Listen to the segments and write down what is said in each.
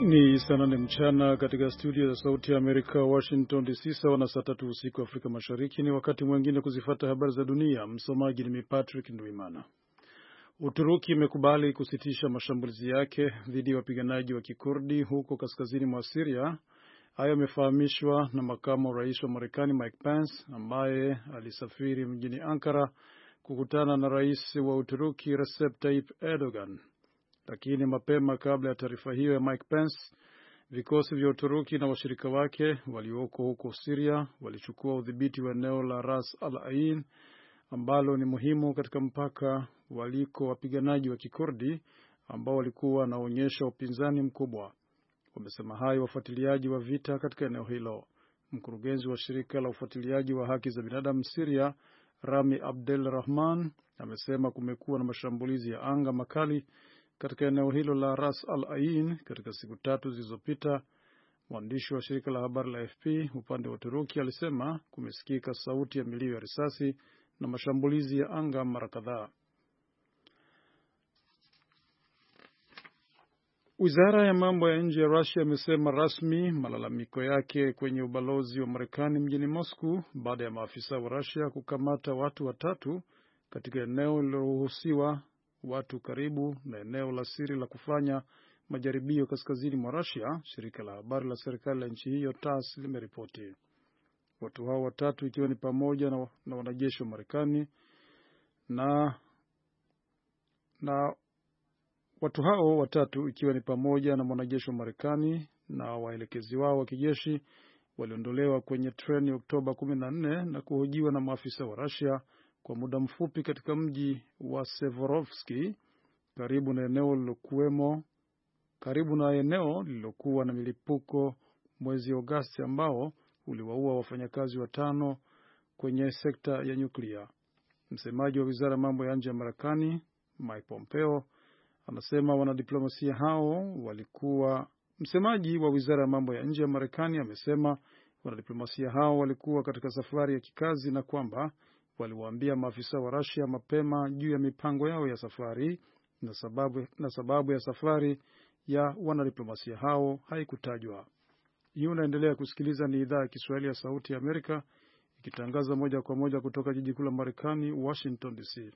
Ni saa 8 mchana katika studio za Sauti ya Amerika, Washington DC, sawa na saa 3 usiku Afrika Mashariki. Ni wakati mwingine kuzifuata habari za dunia. Msomaji ni Patrick Ndwimana. Uturuki imekubali kusitisha mashambulizi yake dhidi ya wapiganaji wa Kikurdi huko kaskazini mwa Syria. Hayo yamefahamishwa na makamu rais wa Marekani Mike Pence, ambaye alisafiri mjini Ankara kukutana na rais wa Uturuki Recep Tayyip Erdogan. Lakini mapema kabla ya taarifa hiyo ya Mike Pence, vikosi vya Uturuki na washirika wake walioko huko Syria walichukua udhibiti wa eneo la Ras al-Ain, ambalo ni muhimu katika mpaka waliko wapiganaji wa Kikurdi ambao walikuwa wanaonyesha upinzani mkubwa. Wamesema hayo wafuatiliaji wa vita katika eneo hilo. Mkurugenzi wa shirika la ufuatiliaji wa haki za binadamu Syria, Rami Abdel Rahman, amesema kumekuwa na mashambulizi ya anga makali katika eneo hilo la Ras al-Ain katika siku 3 zilizopita. Mwandishi wa shirika la habari la AFP upande wa Uturuki alisema kumesikika sauti ya milio ya risasi na mashambulizi ya anga mara kadhaa. Wizara ya mambo ya nje ya Russia imesema rasmi malalamiko yake kwenye ubalozi wa Marekani mjini Moscow baada ya maafisa wa Russia kukamata watu 3 katika eneo lililoruhusiwa watu karibu na eneo la siri la kufanya majaribio kaskazini mwa Russia. Shirika la habari la serikali la nchi hiyo TASS limeripoti. Watu hao 3 ikiwa ni pamoja na wanajeshi wa Marekani na watu hao 3 ikiwa ni pamoja na mwanajeshi wa Marekani na waelekezi wao wa kijeshi waliondolewa kwenye treni Oktoba 14 na kuhojiwa na maafisa wa Russia kwa muda mfupi katika mji wa Severovsky, karibu na eneo lililokuwa na milipuko mwezi Agosti ambao uliwaua wafanyakazi 5 kwenye sekta ya nyuklia. Msemaji wa Wizara ya Mambo ya Nje ya Marekani Mike Pompeo anasema wanadiplomasia hao walikuwa katika safari ya kikazi na kwamba waliwaambia maafisa wa Russia mapema juu ya mipango yao ya safari na sababu ya safari ya wanadiplomasia hao haikutajwa. Hii unaendelea kusikiliza, ni idhaa ya Kiswahili ya Sauti ya Amerika ikitangaza moja kwa moja kutoka jiji kuu la Marekani, Washington DC.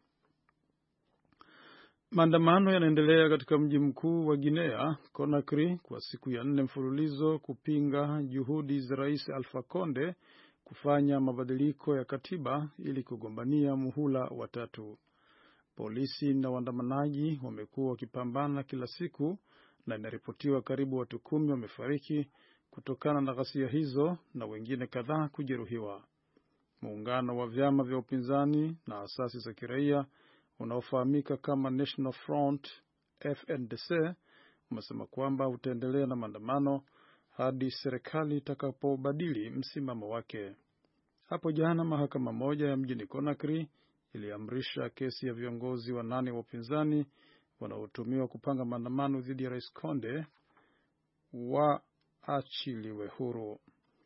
Maandamano yanaendelea katika mji mkuu wa Guinea, Conakry, kwa siku ya 4 mfululizo kupinga juhudi za Rais Alpha Conde kufanya mabadiliko ya katiba ili kugombania muhula wa 3. Polisi na waandamanaji wamekuwa wakipambana kila siku na inaripotiwa karibu watu 10 wamefariki kutokana na ghasia hizo na wengine kadhaa kujeruhiwa. Muungano wa vyama vya upinzani na asasi za kiraia unaofahamika kama National Front FNDC umesema kwamba utaendelea na maandamano hadi serikali itakapobadili msimamo wake. Hapo jana mahakama moja ya mjini Conakry iliamrisha kesi ya viongozi 8 wa upinzani wanaotumiwa kupanga maandamano dhidi ya Rais Conde waachiliwe huru.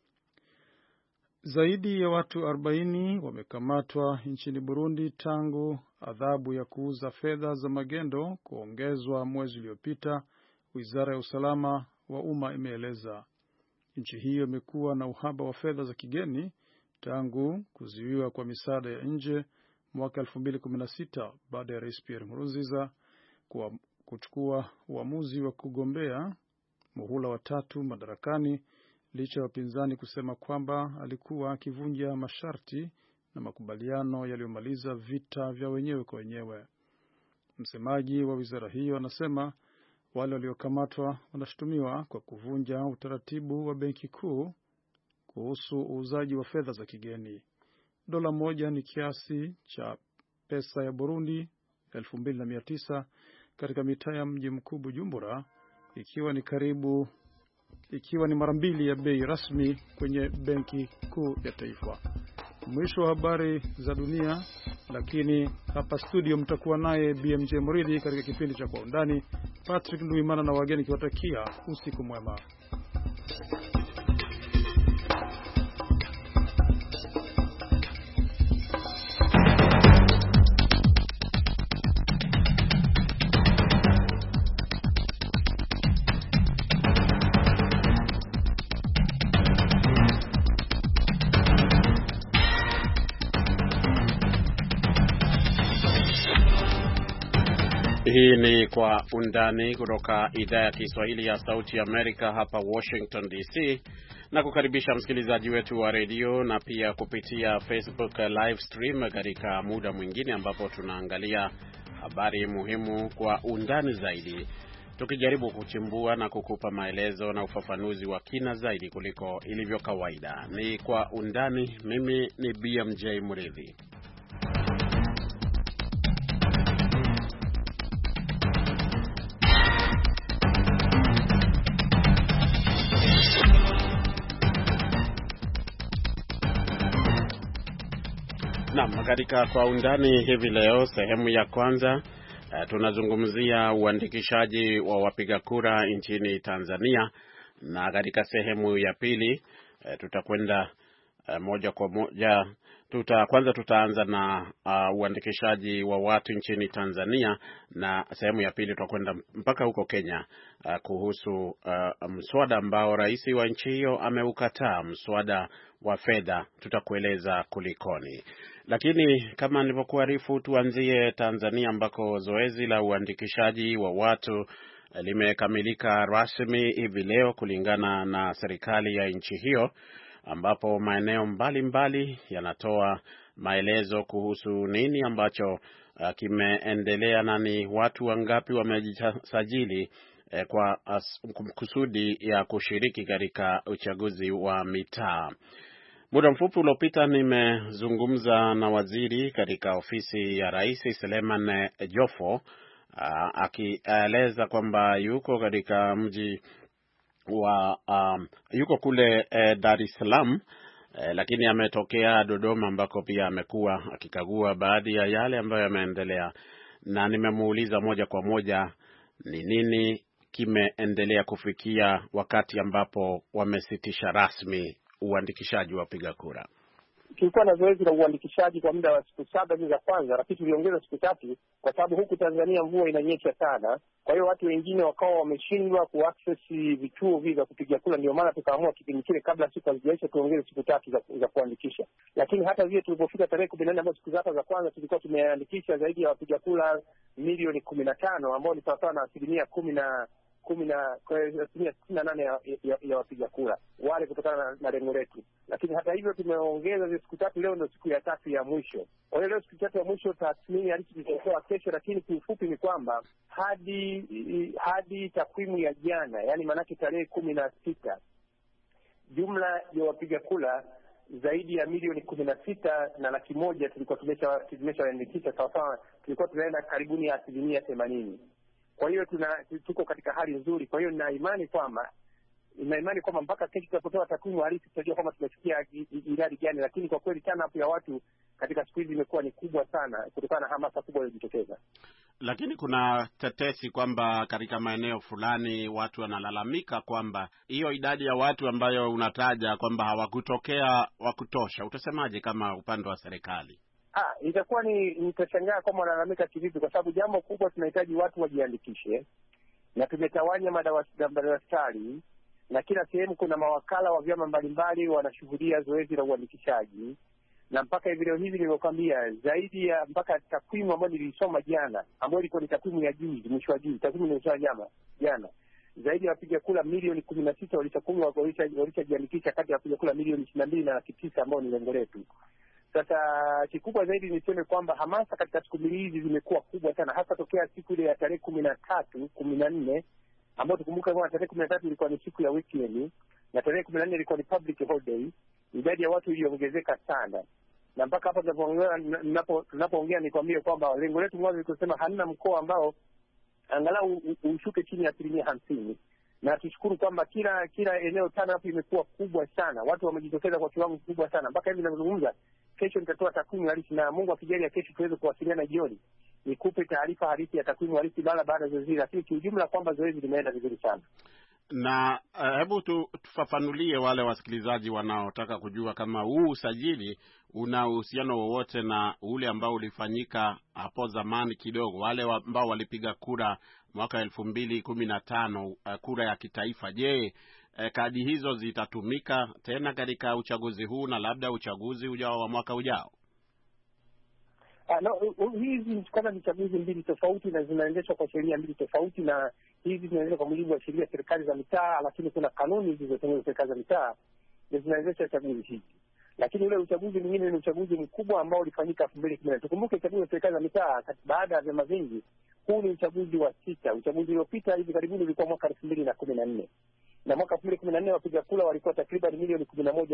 Zaidi ya watu 40 wamekamatwa nchini Burundi tangu adhabu ya kuuza fedha za magendo kuongezwa mwezi uliopita, Wizara ya Usalama wa Umma imeeleza. Nchi hiyo imekuwa na uhaba wa fedha za kigeni tangu kuzuiwa kwa misaada ya nje mwaka 2016 baada ya Rais Pierre Nkurunziza kuchukua uamuzi wa kugombea muhula wa 3 madarakani, licha ya wapinzani kusema kwamba alikuwa akivunja masharti na makubaliano yaliyomaliza vita vya wenyewe kwa wenyewe. Msemaji wa wizara hiyo anasema wale waliokamatwa wanashutumiwa kwa kuvunja utaratibu wa Benki Kuu kuhusu uuzaji wa fedha za kigeni. Dola moja ni kiasi cha pesa ya Burundi 2900 katika mitaa ya mji mkuu Bujumbura, ikiwa ni mara 2 ya bei rasmi kwenye Benki Kuu ya Taifa. Mwisho wa habari za dunia, lakini hapa studio mtakuwa naye BMJ Muridi katika kipindi cha Kwa Undani. Patrick Ndwimana na wageni kiwatakia usiku mwema. Hii ni Kwa Undani kutoka idhaa ya Kiswahili ya Sauti Amerika hapa Washington DC, na kukaribisha msikilizaji wetu wa redio na pia kupitia Facebook live stream katika muda mwingine ambapo tunaangalia habari muhimu kwa undani zaidi, tukijaribu kuchimbua na kukupa maelezo na ufafanuzi wa kina zaidi kuliko ilivyo kawaida. Ni Kwa Undani. Mimi ni BMJ Mridhi. Naam, katika Kwa Undani hivi leo, sehemu ya kwanza, tunazungumzia uandikishaji wa wapiga kura nchini Tanzania, na katika sehemu ya pili tutakwenda moja kwa moja. Kwanza tutaanza na uandikishaji wa watu nchini Tanzania, na sehemu ya pili tutakwenda mpaka huko Kenya kuhusu mswada ambao rais wa nchi hiyo ameukataa, mswada wa fedha. Tutakueleza kulikoni. Lakini kama nilivyokuarifu, tuanzie Tanzania ambako zoezi la uandikishaji wa watu limekamilika rasmi hivi leo kulingana na serikali ya nchi hiyo, ambapo maeneo mbalimbali yanatoa maelezo kuhusu nini ambacho kimeendelea na ni watu wangapi wamejisajili kwa kusudi ya kushiriki katika uchaguzi wa mitaa. Muda mfupi uliopita nimezungumza na waziri katika ofisi ya Rais Seleman Jofo, akieleza kwamba yuko katika mji wa yuko kule Dar es Salaam, lakini ametokea Dodoma ambako pia amekuwa akikagua baadhi ya yale ambayo yameendelea, na nimemuuliza moja kwa moja ni nini kimeendelea kufikia wakati ambapo wamesitisha rasmi uandikishaji wa wapiga kura. Tulikuwa na zoezi la uandikishaji kwa muda wa siku 7 za kwanza, lakini tuliongeza siku 3 kwa sababu huku Tanzania mvua inanyesha sana. Kwa hiyo watu wengine wakawa wameshindwa kuaccess vituo hivi vya kupiga kura, ndio maana tukaamua kipindi kile kabla siku hazijaisha tuongeze siku 3 za kuandikisha. Lakini hata vile tulipofika tarehe 14 ambapo siku zake za kwanza tulikuwa tumeandikisha zaidi ya wapiga kura milioni 15 ambao ni sawa na 68% ya wapiga kura wale kutokana na lengo letu. Lakini hata hivyo tumeongeza siku 3. Leo ndio siku ya 3 ya mwisho. Kwa hiyo leo siku 3 ya mwisho tathmini iliyotolewa kesho, lakini kiufupi ni kwamba hadi takwimu ya jana, yani manake tarehe 16, jumla ya wapiga kura zaidi ya milioni 16 na laki moja tulikuwa tumeshaandikisha, sawa tulikuwa tunaenda karibuni ya 80%. Kwa hiyo tuko katika hali nzuri. Kwa hiyo nina imani kwamba mpaka kesho tutapotoa takwimu halisi tutajua kama tumefikia idadi gani, lakini kwa kweli sana hapo ya watu katika siku hizi imekuwa ni kubwa sana kutokana na hamasa kubwa iliyojitokeza. Lakini kuna tetesi kwamba katika maeneo fulani watu wanalalamika kwamba hiyo idadi ya watu ambayo unataja kwamba hawakutokea wa kutosha. Utasemaje kama upande wa serikali? Itakuwa nitashangaa kama wanalalamika kivipi, kwa sababu jambo kubwa tunahitaji watu wajiandikishe, na tumetawanya madaftari na kila sehemu kuna mawakala wa vyama mbalimbali wanashuhudia zoezi la uandikishaji. Na mpaka hivi leo hivi nilikwambia zaidi ya mpaka takwimu ambayo nilisoma jana, ambayo ilikuwa ni takwimu ya juzi, mwisho wa juzi, takwimu nilisoma jana, zaidi ya wapiga kura milioni 16 walishajiandikisha kati ya wapiga kura milioni 22 na laki 9 ambao ni lengo letu. Sasa kikubwa zaidi niseme kwamba hamasa katika siku mbili hizi zimekuwa kubwa sana, hasa tokea siku ile ya tarehe 13, 14, ambapo tukumbuka kwamba tarehe 13 ilikuwa ni siku ya weekend na tarehe 14 ilikuwa ni public holiday. Idadi ya watu iliongezeka sana, na mpaka hapa tunapoongea nikwambie kwamba lengo letu mwanzo ni kusema hamna mkoa ambao angalau ushuke chini ya 50%. Na tushukuru kwamba kila eneo tano hapo imekuwa kubwa sana, watu wamejitokeza kwa kiwango kikubwa sana. Mpaka hivi ninazungumza, kesho nitatoa takwimu halisi, na Mungu akijalia kesho tuweze kuwasiliana jioni nikupe taarifa halisi ya takwimu halisi baada ya zoezi, lakini kiujumla kwamba zoezi limeenda vizuri sana. Na hebu tufafanulie wale wasikilizaji wanaotaka kujua kama huu usajili una uhusiano wowote na ule ambao ulifanyika hapo zamani kidogo, wale ambao walipiga kura mwaka 2015, kura ya kitaifa. Je, kadi hizo zitatumika tena katika uchaguzi huu na labda uchaguzi ujao wa mwaka ujao? Hizi kama ni chaguzi mbili tofauti na zinaendeshwa kwa sheria mbili tofauti, na hizi zinaendeshwa kwa mujibu wa sheria serikali za mitaa, lakini kuna kanuni zilizotengenezwa serikali za mitaa zinaendesha chaguzi hizi. Lakini ule uchaguzi mwingine ni uchaguzi mkubwa ambao ulifanyika 2014. Tukumbuke chaguzi za serikali za mitaa baada ya vyama vingi, huu ni uchaguzi wa sita. Uchaguzi uliopita hivi karibuni ulikuwa mwaka 2014. Na mwaka 2014 wapiga kura walikuwa takriban milioni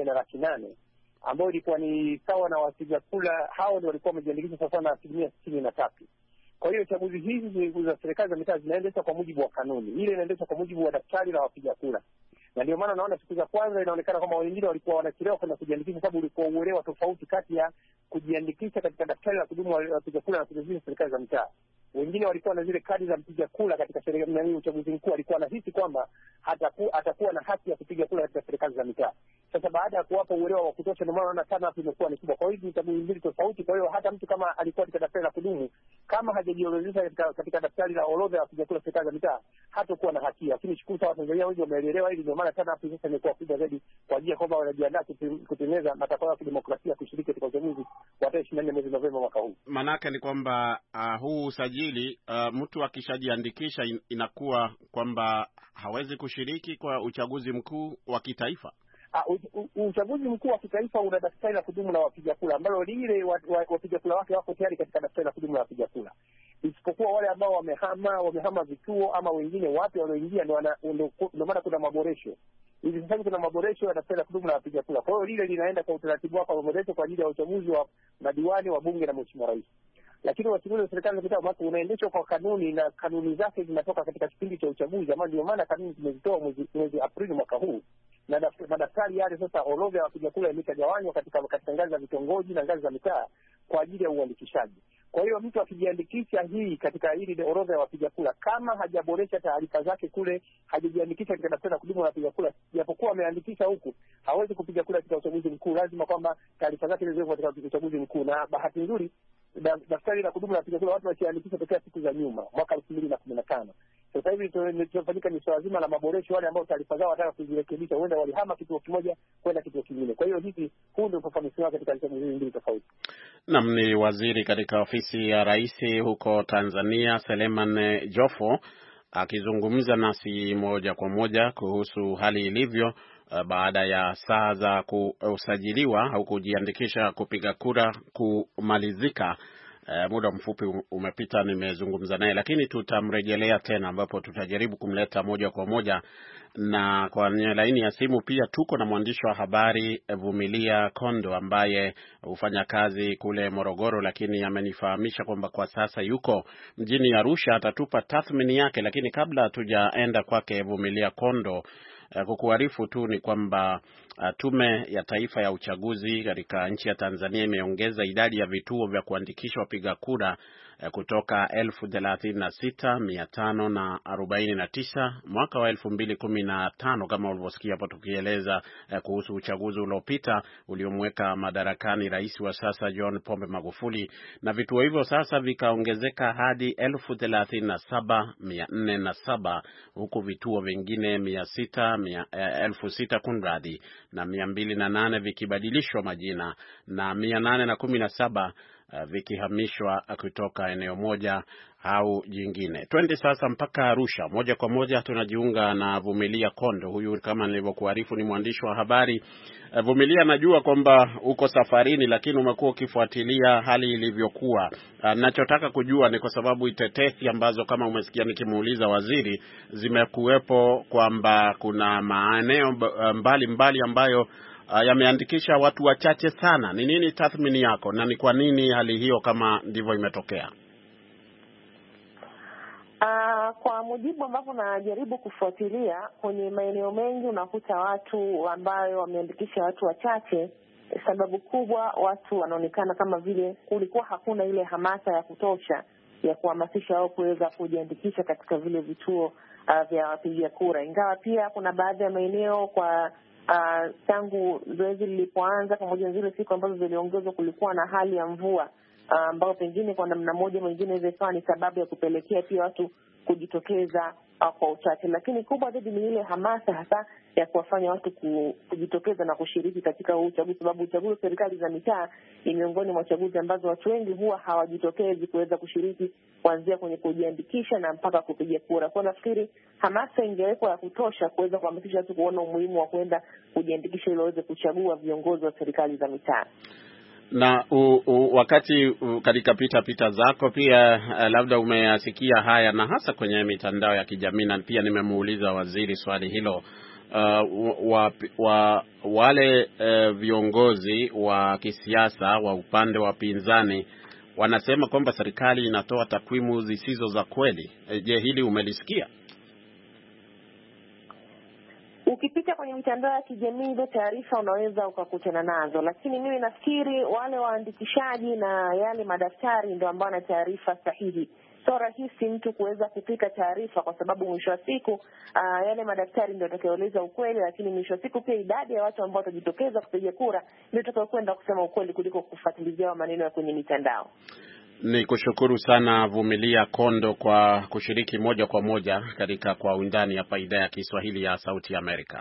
11.8, ambao ilikuwa ni sawa na wapiga kura hao ndio walikuwa wamejiandikisha sawa na 63%. Kwa hiyo chaguzi hizi za serikali za mitaa zinaendeshwa kwa mujibu wa kanuni. Ile inaendeshwa kwa mujibu wa daftari la wapiga kura. Na ndio maana naona siku za kwanza inaonekana kama wengine walikuwa wanachelewa kwenda kujiandikisha, sababu ulikuwa uelewa tofauti kati ya kujiandikisha katika daftari la kudumu wa wapiga kura na kujiandikisha serikali za mitaa. Wengine walikuwa na zile kadi za mpiga kura katika serikali ya uchaguzi mkuu, alikuwa anahisi kwamba atakuwa na haki ya kupiga kura katika serikali za mitaa. Sasa baada ya kuwapa uelewa wa kutosha, ndio maana sana imekuwa ni kubwa. Kwa hiyo ni chaguzi mbili tofauti. Kwa hiyo hata mtu kama alikuwa katika daftari la kudumu, kama hajajiorodhesha katika daftari la orodha ya kupiga kura serikali za mitaa, hatakuwa na haki. Lakini shukuru sana Watanzania wengi wameelewa hili, ndio maana sana hapo sasa imekuwa kubwa zaidi kwa ajili ya kwamba wanajiandaa kutengeneza matakwa ya kidemokrasia kushiriki katika uchaguzi wa 24 mwezi Novemba mwaka huu. Manake ni kwamba huu usajili mtu akishajiandikisha inakuwa kwamba hawezi kushiriki kwa uchaguzi mkuu wa kitaifa. Uchaguzi mkuu wa kitaifa una daftari la kudumu la wapiga kura ambalo lile wapiga kura wake wako tayari katika daftari la kudumu la wapiga kura, isipokuwa wale ambao wamehama vituo ama wengine wapya walioingia, ndio maana kuna maboresho. Hivi sasa kuna maboresho ya daftari la kudumu la wapiga kura. Kwa hiyo lile linaenda kwa utaratibu wake wa maboresho kwa ajili ya uchaguzi wa madiwani, wa bunge na mheshimiwa rais. Lakini uchaguzi wa serikali za mitaa mwaka unaendeshwa kwa kanuni, na kanuni zake zinatoka katika kipindi cha uchaguzi, ama ndio maana kanuni tumezitoa mwezi Aprili mwaka huu. Na madaftari yale sasa, orodha ya wapiga kura imegawanywa katika ngazi za vitongoji na ngazi za mitaa kwa ajili ya uandikishaji. Kwa hiyo mtu akijiandikisha katika hili orodha ya wapiga kura, kama hajaboresha taarifa zake kule, hajajiandikisha katika daftari la kudumu la wapiga kura, japokuwa ameandikisha huku, hawezi kupiga kura katika uchaguzi mkuu. Lazima kwamba taarifa zake ziwe katika uchaguzi mkuu. Na bahati nzuri daftari la kudumu la wapiga kura watu wakiandikisha tokea siku za nyuma mwaka 2015. Sasa hivi tunafanyika ni swala zima la maboresho, wale ambao taarifa zao wanataka kuzirekebisha, huenda walihama kituo kimoja kwenda kituo kingine. Kwa hiyo huu ndio ufafanuzi wake katika chaguzi mbili tofauti. Naam, ni waziri katika ofisi ya rais huko Tanzania, Seleman Jofo, akizungumza nasi moja kwa moja kuhusu hali ilivyo baada ya saa za kusajiliwa au kujiandikisha kupiga kura kumalizika. Muda mfupi umepita nimezungumza naye, lakini tutamrejelea tena ambapo tutajaribu kumleta moja kwa moja. Na kwa laini ya simu pia tuko na mwandishi wa habari Vumilia Kondo ambaye hufanya kazi kule Morogoro, lakini amenifahamisha kwamba kwa sasa yuko mjini Arusha. Atatupa tathmini yake, lakini kabla hatujaenda kwake Vumilia Kondo, kukuarifu tu ni kwamba Tume ya Taifa ya Uchaguzi katika nchi ya Tanzania imeongeza idadi ya vituo vya kuandikisha wapiga kura kutoka 36,549 mwaka wa 2015 kama ulivyosikia hapo tukieleza kuhusu uchaguzi uliopita uliomweka madarakani rais wa sasa John Pombe Magufuli, na vituo hivyo sasa vikaongezeka hadi 37,407 huku vituo vingine 6,000 kunradhi na 208 vikibadilishwa majina na 817 vikihamishwa kutoka eneo moja au jingine. Twende sasa mpaka Arusha. Moja kwa moja tunajiunga na Vumilia Kondo. Huyu kama nilivyokuarifu ni mwandishi wa habari. Vumilia, najua kwamba uko safarini, lakini umekuwa ukifuatilia hali ilivyokuwa. Ninachotaka kujua ni kwa sababu itetesi ambazo kama umesikia nikimuuliza waziri zimekuwepo kwamba kuna maeneo mbalimbali ambayo yameandikisha watu wachache sana. Ni nini tathmini yako na ni kwa nini hali hiyo kama ndivyo imetokea? Kwa mujibu ambapo najaribu kufuatilia, kwenye maeneo mengi unakuta watu ambayo wameandikisha watu wachache. Sababu kubwa, watu wanaonekana kama vile kulikuwa hakuna ile hamasa ya kutosha ya kuhamasisha wao kuweza kujiandikisha katika vile vituo vya wapiga kura. Ingawa pia kuna baadhi ya maeneo kwa tangu zoezi lilipoanza pamoja na zile siku ambazo ziliongezwa kulikuwa na hali ya mvua ambao pengine kwa namna moja mwingine inaweza kuwa ni sababu ya kupelekea pia watu kujitokeza kwa uchache, lakini kubwa zaidi ni ile hamasa hasa ya kuwafanya watu kujitokeza na kushiriki katika uchaguzi, sababu uchaguzi wa serikali za mitaa ni miongoni mwa chaguzi ambazo watu wengi huwa hawajitokezi kuweza kushiriki, kuanzia kwenye kujiandikisha na mpaka kupiga kura. Kwa nafikiri hamasa ingewekwa ya kutosha kuweza kuhamasisha watu kuona umuhimu wa kwenda kujiandikisha ili waweze kuchagua viongozi wa serikali za mitaa. Na wakati katika pita zako pia labda umeyasikia haya, na hasa kwenye mitandao ya kijamii, na pia nimemuuliza waziri swali hilo, wale viongozi wa kisiasa wa upande wa pinzani wanasema kwamba serikali inatoa takwimu zisizo za kweli. Je, hili umelisikia? Ukipita kwenye mitandao ya kijamii hizo taarifa unaweza ukakutana nazo, lakini mimi nafikiri wale waandikishaji na yale madaftari ndio ambao na taarifa sahihi. Sio rahisi mtu kuweza kupika taarifa, kwa sababu mwisho wa siku yale madaftari ndio yatakayoeleza ukweli, lakini mwisho wa siku pia idadi ya watu ambao watajitokeza kupiga kura ndio itakayokwenda kusema ukweli kuliko kufuatilia maneno ya kwenye mitandao. Ni kushukuru sana Vumilia Kondo kwa kushiriki moja kwa moja katika Kwa Undani hapa idhaa ya Kiswahili ya Sauti ya Amerika.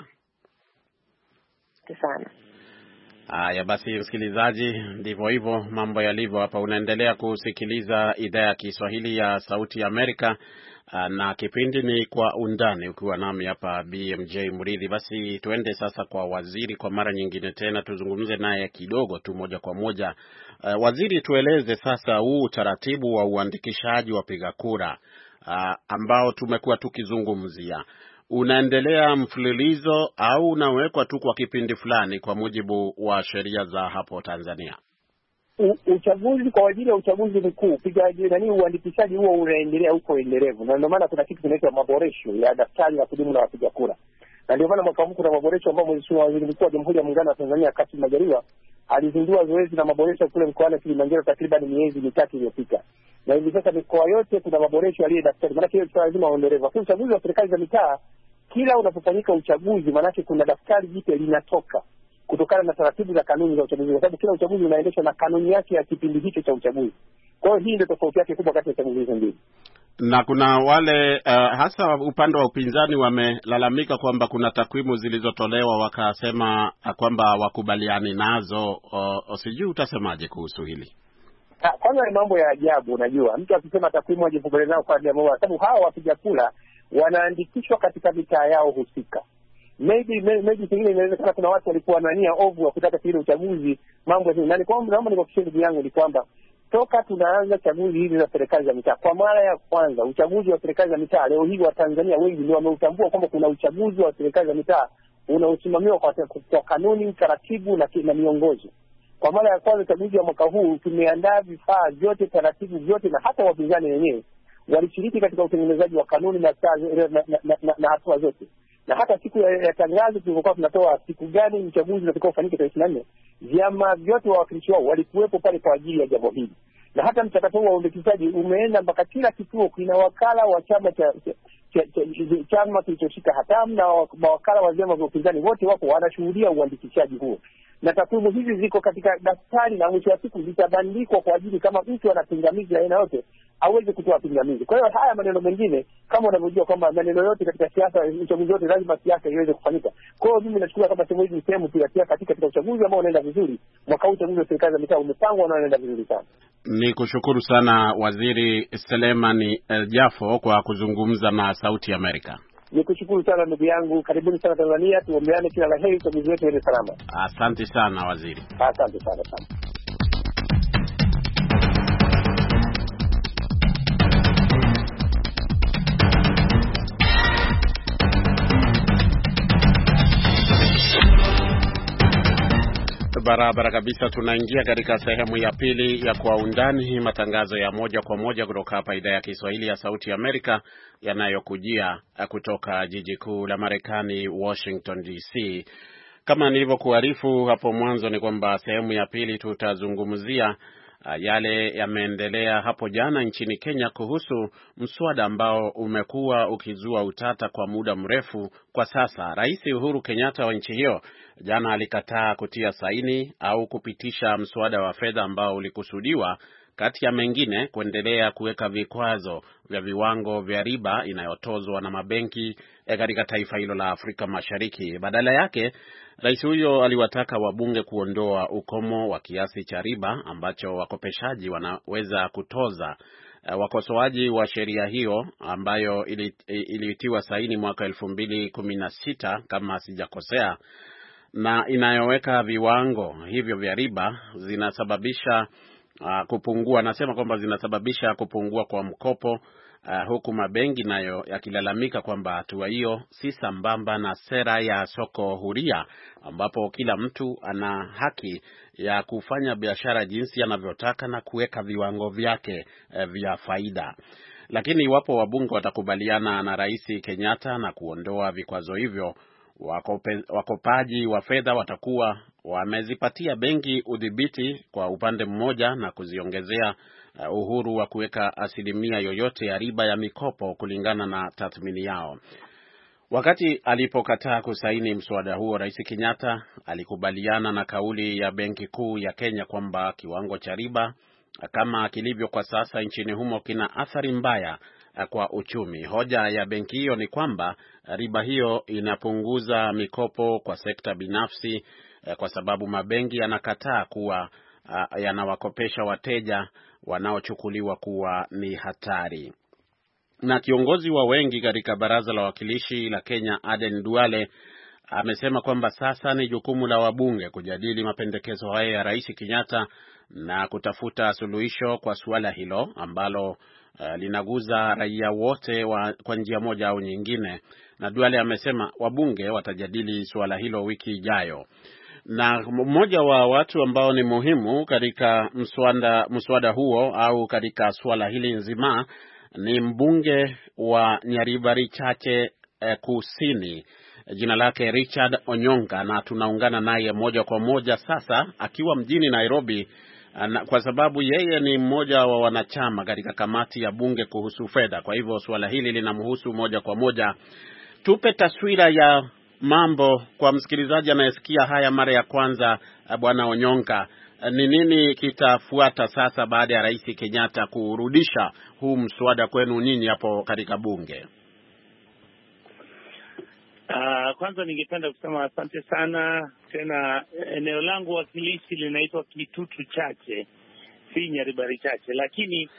Sana. Haya basi, msikilizaji, ndivyo hivyo mambo yalivyo hapa. Unaendelea kusikiliza idhaa ya Kiswahili ya Sauti ya Amerika, na kipindi ni Kwa Undani, ukiwa nami hapa BMJ Mridhi. Basi tuende sasa kwa waziri kwa mara nyingine tena, tuzungumze naye kidogo tu moja kwa moja. Waziri, tueleze sasa huu utaratibu wa uandikishaji wa piga kura ambao tumekuwa tukizungumzia, unaendelea mfululizo au unawekwa tu kwa kipindi fulani kwa mujibu wa sheria za hapo Tanzania? Uchaguzi kwa ajili ya uchaguzi mkuu, uandikishaji huo unaendelea huko endelevu, na ndio maana kuna kitu kinaitwa maboresho ya daftari la kudumu la wapiga kura. Na ndio maana mwaka huu kuna maboresho ambayo Mheshimiwa Waziri Mkuu wa Jamhuri ya Muungano wa Tanzania Kassim Majaliwa alizindua zoezi la maboresho kule mkoani Kilimanjaro takriban miezi mitatu iliyopita. Na hivi sasa mikoa yote kuna maboresho ya daftari, maana hiyo lazima uendelevu. Kwa uchaguzi wa serikali za mitaa, kila unapofanyika uchaguzi maana kuna daftari jipya linatoka kutokana na taratibu za kanuni za uchaguzi, kwa sababu kila uchaguzi unaendeshwa na kanuni yake ya kipindi hicho cha uchaguzi. Kwa hiyo hii ndio tofauti yake kubwa kati ya chaguzi hizo mbili. Na kuna wale hasa upande wa upinzani wamelalamika kwamba kuna takwimu zilizotolewa wakasema kwamba wakubaliani nazo. Sijui utasemaje kuhusu hili? Kwanza ni mambo ya ajabu. Unajua, mtu akisema takwimu ajikubaliana nao kwa sababu hawa wapiga kura wanaandikishwa katika mitaa yao husika. Maybe pengine inawezekana kuna watu walikuwa na nia ovu wa kutaka kile uchaguzi mambo ya nani. Kwa naomba nikuhakikishie ndugu yangu ni kwamba toka tunaanza chaguzi hizi za serikali za mitaa, kwa mara ya kwanza uchaguzi wa serikali za mitaa, leo hii Watanzania wengi ndio wameutambua kwamba kuna uchaguzi wa serikali za mitaa unaosimamiwa kwa kanuni, taratibu na miongozo. Kwa mara ya kwanza uchaguzi wa mwaka huu tumeandaa vifaa vyote, taratibu vyote, na hata wapinzani wenyewe walishiriki katika utengenezaji wa kanuni na hatua zote. Na hata siku ya tangazo tulikuwa tunatoa siku gani uchaguzi unatakiwa ufanyike tarehe 24, vyama vyote wawakilishi wao walikuwepo pale kwa ajili ya jambo hili. Na hata mchakato wa uandikishaji umeenda mpaka kila kituo kina wakala wa chama kilichoshika hatamu na mawakala wa vyama vya upinzani, wote wapo wanashuhudia uandikishaji huo. Na takwimu hizi ziko katika daftari na mwisho wa siku zitabandikwa kwa ajili kama mtu ana pingamizi la aina yote aweze kutoa pingamizi. Kwa hiyo haya maneno mengine, kama unavyojua kwamba maneno yote katika siasa, uchaguzi wote lazima siasa iweze kufanyika. Kwa hiyo mimi nachukua kama sehemu hizi sehemu tu ya siasa katika uchaguzi ambao unaenda vizuri. Mwaka huu uchaguzi wa serikali za mitaa umepangwa na unaenda vizuri sana. Ni kushukuru sana Waziri Selemani Jafo kwa kuzungumza na Sauti ya Amerika. Nikushukuru sana ndugu yangu, karibuni sana Tanzania, tuombeane kila la heri, uchaguzi wetu uende salama. Asante sana waziri. Asante sana. Barabara kabisa, tunaingia katika sehemu ya pili ya Kwa Undani, matangazo ya moja kwa moja kutoka hapa idhaa ya Kiswahili ya Sauti Amerika, yanayokujia kutoka jiji kuu la Marekani, Washington DC. Kama nilivyokuarifu hapo mwanzo ni kwamba sehemu ya pili tutazungumzia yale yameendelea hapo jana nchini Kenya kuhusu mswada ambao umekuwa ukizua utata kwa muda mrefu kwa sasa. Rais Uhuru Kenyatta wa nchi hiyo jana alikataa kutia saini au kupitisha mswada wa fedha ambao ulikusudiwa kati ya mengine kuendelea kuweka vikwazo vya viwango vya riba inayotozwa na mabenki katika taifa hilo la Afrika Mashariki. Badala yake, rais huyo aliwataka wabunge kuondoa ukomo wa kiasi cha riba ambacho wakopeshaji wanaweza kutoza. Wakosoaji wa sheria hiyo ambayo ilitiwa saini mwaka 2016 kama sijakosea, na inayoweka viwango hivyo vya riba zinasababisha kupungua. Nasema kwamba zinasababisha kupungua kwa mkopo, huku mabenki nayo yakilalamika kwamba hatua hiyo si sambamba na sera ya soko huria, ambapo kila mtu ana haki ya kufanya biashara jinsi anavyotaka na kuweka viwango vyake vya faida. Lakini iwapo wabunge watakubaliana na Rais Kenyatta na kuondoa vikwazo hivyo, wakopaji wa fedha watakuwa wamezipatia benki udhibiti kwa upande mmoja na kuziongezea uhuru wa kuweka asilimia yoyote ya riba ya mikopo kulingana na tathmini yao. Wakati alipokataa kusaini mswada huo, Rais Kenyatta alikubaliana na kauli ya Benki Kuu ya Kenya kwamba kiwango cha riba kama kilivyo kwa sasa nchini humo kina athari mbaya kwa uchumi. Hoja ya benki hiyo ni kwamba riba hiyo inapunguza mikopo kwa sekta binafsi kwa sababu mabenki yanakataa kuwa yanawakopesha wateja wanaochukuliwa kuwa ni hatari. Na kiongozi wa wengi katika baraza la wawakilishi la Kenya, Aden Duale, amesema kwamba sasa ni jukumu la wabunge kujadili mapendekezo haya ya Rais Kenyatta na kutafuta suluhisho kwa suala hilo ambalo linaguza raia wote kwa njia moja au nyingine. Na Duale amesema wabunge watajadili suala hilo wiki ijayo. Na mmoja wa watu ambao ni muhimu katika mswada huo au katika suala hili nzima ni mbunge wa Nyaribari Chache Kusini. Jina lake Richard Onyonga, na tunaungana naye moja kwa moja sasa akiwa mjini Nairobi, kwa sababu yeye ni mmoja wa wanachama katika kamati ya bunge kuhusu fedha. Kwa hivyo suala hili linamhusu moja kwa moja. Tupe taswira ya mambo kwa msikilizaji anayesikia haya mara ya kwanza. Bwana Onyonga, ni nini kitafuata sasa baada ya Rais Kenyatta kurudisha huu mswada kwenu nyinyi hapo katika bunge? Kwanza ningependa kusema asante sana tena. Eneo langu wakilishi linaitwa Kitutu Chache, si Nyaribari Chache, lakini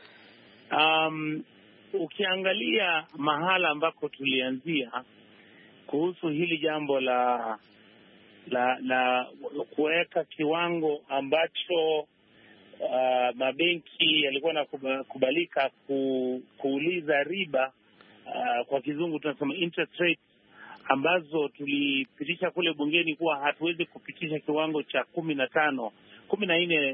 ukiangalia mahala ambako tulianzia kuhusu hili jambo la kuweka kiwango ambacho mabenki yalikuwa nakubalika kuuliza riba, kwa kizungu tunasema interest rate, ambazo tulipitisha kule bungeni kuwa hatuwezi kupitisha kiwango cha 14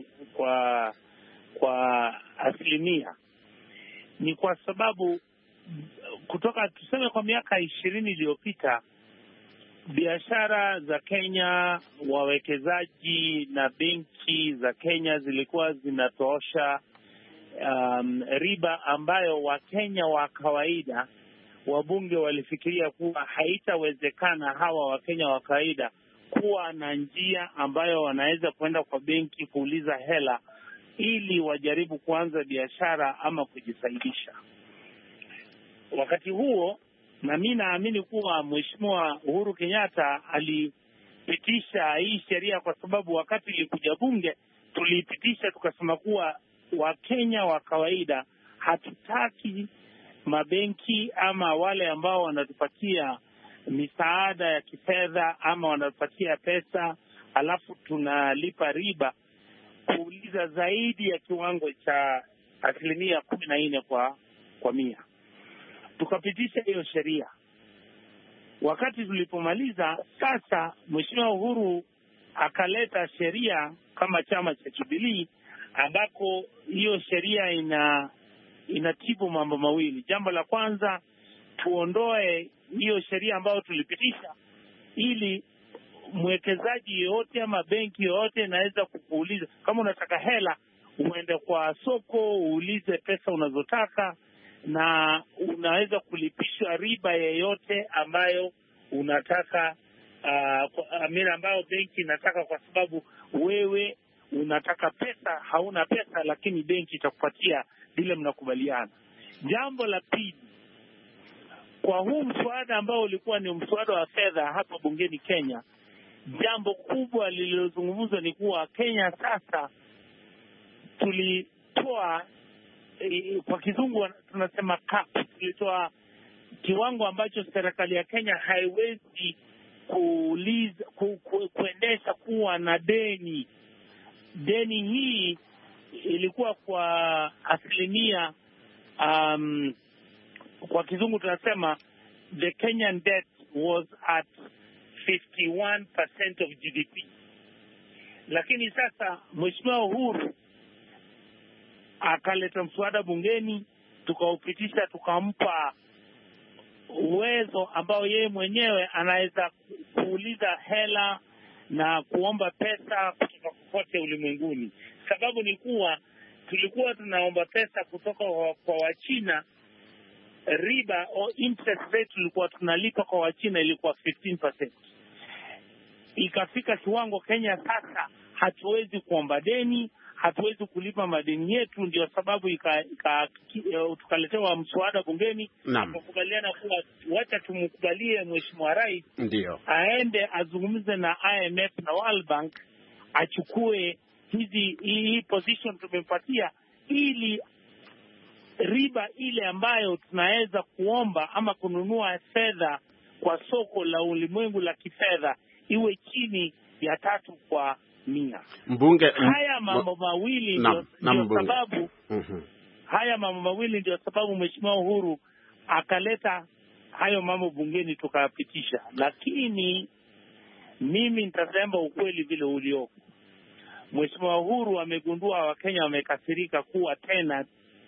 kwa asilimia. Ni kwa sababu kutoka tuseme kwa miaka 20 iliyopita biashara za Kenya, wawekezaji na benki za Kenya zilikuwa zinatosha riba ambayo Wakenya wa kawaida, wabunge walifikiria kuwa haitawezekana hawa Wakenya wa kawaida kuwa na njia ambayo wanaweza kwenda kwa benki kuuliza hela ili wajaribu kuanza biashara ama kujisaidisha. Wakati huo, na mimi naamini kuwa Mheshimiwa Uhuru Kenyatta alipitisha hii sheria kwa sababu wakati ilikuja bunge tulipitisha tukasema kuwa Wakenya wa kawaida hatutaki mabenki ama wale ambao wanatupatia misaada ya kifedha ama wanatupatia pesa alafu tunalipa riba kuuliza zaidi ya kiwango cha 14% kwa 100. Tukapitisha hiyo sheria. Wakati tulipomaliza, sasa Mheshimiwa Uhuru akaleta sheria kama chama cha Jubilee, ambako hiyo sheria inatibu mambo mawili. Jambo la kwanza, tuondoe hiyo sheria ambayo tulipitisha ili mwekezaji yote ama benki yote inaweza kukuuliza kama unataka hela, uende kwa soko uulize pesa unazotaka na unaweza kulipishwa riba yeyote ambayo unataka, ambayo benki inataka, kwa sababu wewe unataka pesa, hauna pesa, lakini benki itakupatia vile mnakubaliana. Jambo la pili, kwa huu mswada ambao ulikuwa ni mswada wa fedha hapa bungeni Kenya, jambo kubwa lililozungumzwa ni kuwa Kenya sasa tulitoa, kwa kizungu tunasema cap, tulitoa kiwango ambacho serikali ya Kenya haiwezi kuendesha kuwa na deni. Deni hii ilikuwa kwa asilimia, kwa kizungu tunasema the Kenyan debt was at 51% of GDP. Lakini sasa Mheshimiwa Uhuru akaleta mswada bungeni, tukaupitisha, tukampa uwezo ambao yeye mwenyewe anaweza kuuliza hela na kuomba pesa kutoka kote ulimwenguni. Sababu ni kuwa tulikuwa tunaomba pesa kutoka kwa Wachina, riba au interest rate tulikuwa tunalipa kwa Wachina ilikuwa 15%. Ikafika kiwango Kenya sasa hatuwezi kuomba deni, hatuwezi kulipa madeni yetu. Ndio sababu tukaletewa mswada bungeni, tukakubaliana kuwa wacha tumkubalie Mheshimiwa Rais ndio aende azungumze na IMF na World Bank, achukue hii position tumempatia, ili riba ile ambayo tunaweza kuomba ama kununua fedha kwa soko la ulimwengu la kifedha iwe chini ya 3%. Mbunge, haya mambo mawili ndio sababu haya mambo mawili ndio sababu Mheshimiwa Uhuru akaleta hayo mambo bungeni tukayapitisha. Lakini mimi nitasema ukweli vile ulioko. Mheshimiwa Uhuru amegundua Wakenya wamekasirika kuwa tena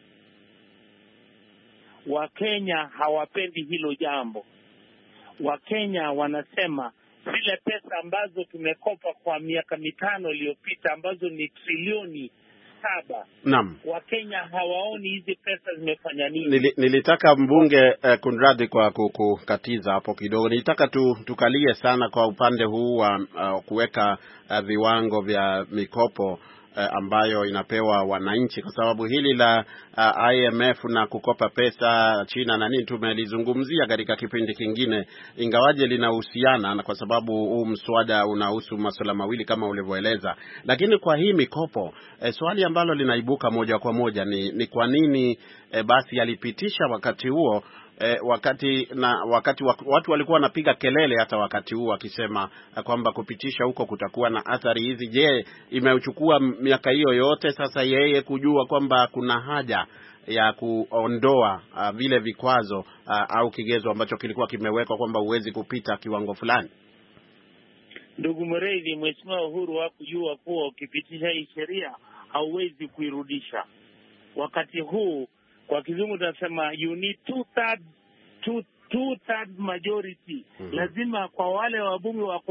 Wakenya hawapendi hilo jambo. Wakenya wanasema zile pesa ambazo tumekopa kwa miaka 5 iliyopita ambazo ni trilioni 7. Naam. Wakenya hawaoni hizi pesa zimefanya nini. Nilitaka mbunge Kunradi kwa kukatiza hapo kidogo. Nilitaka tukalie sana kwa upande huu wa kuweka viwango vya mikopo ambayo inapewa wananchi, kwa sababu hili la IMF na kukopa pesa China na nini tumelizungumzia katika kipindi kingine, ingawaje linahusiana na kwa sababu huu mswada unahusu masuala mawili kama ulivyoeleza. Lakini kwa hii mikopo swali ambalo linaibuka moja kwa moja ni kwa nini basi alipitisha wakati huo wakati watu walikuwa wanapiga kelele hata wakati huo akisema kwamba kupitisha huko kutakuwa na athari hizi. Je, imechukua miaka hiyo yote sasa yeye kujua kwamba kuna haja ya kuondoa vile vikwazo au kigezo ambacho kilikuwa kimewekwa kwamba huwezi kupita kiwango fulani? Ndugu Mreidhi, Mheshimiwa Uhuru hakujua kuwa ukipitisha hii sheria hauwezi kuirudisha. Wakati huu kwa kizungu tunasema you need two-thirds majority. Lazima kwa wale wabunge wako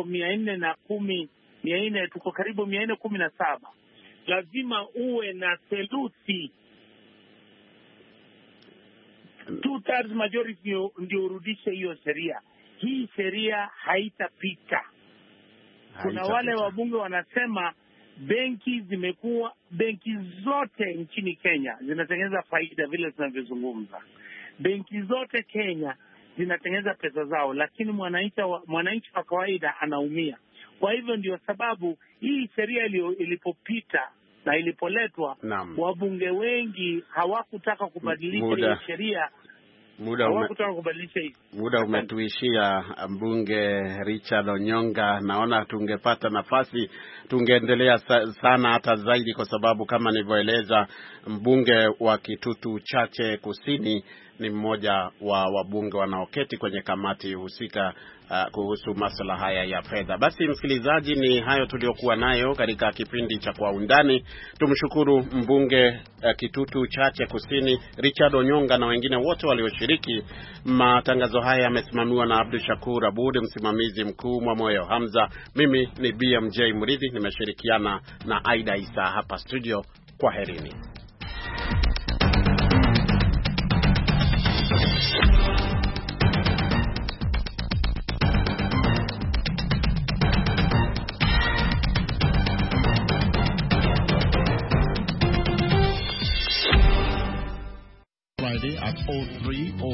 410 tuko karibu 417, lazima uwe na theluthi, 2/3 majority ndio urudishe hiyo sheria. Hii sheria haitapita. Kuna wale wabunge wanasema benki zote nchini Kenya zinatengeneza faida vile tunavyozungumza. Benki zote Kenya zinatengeneza pesa zao, lakini mwananchi wa kawaida anaumia. Kwa hivyo ndio sababu hii sheria ilipopita na ilipoletwa, wabunge wengi hawakutaka kubadilisha hii sheria. Muda umetuishia, mbunge Richard Onyonga. Naona tungepata nafasi tungeendelea sana hata zaidi, kwa sababu kama nilivyoeleza, mbunge wa Kitutu Chache Kusini ni mmoja wa wabunge wanaoketi kwenye kamati husika kuhusu masuala haya ya fedha. Basi msikilizaji, ni hayo tuliokuwa nayo katika kipindi cha Kwa Undani. Tumshukuru mbunge Kitutu Chache Kusini Richard Onyonga na wengine wote walioshiriki. Matangazo haya yamesimamiwa na Abdul Shakur Abud, msimamizi mkuu Mwamoyo Hamza. Mimi ni BMJ Murithi, nimeshirikiana na Aida Isa hapa studio. Kwaherini. at 03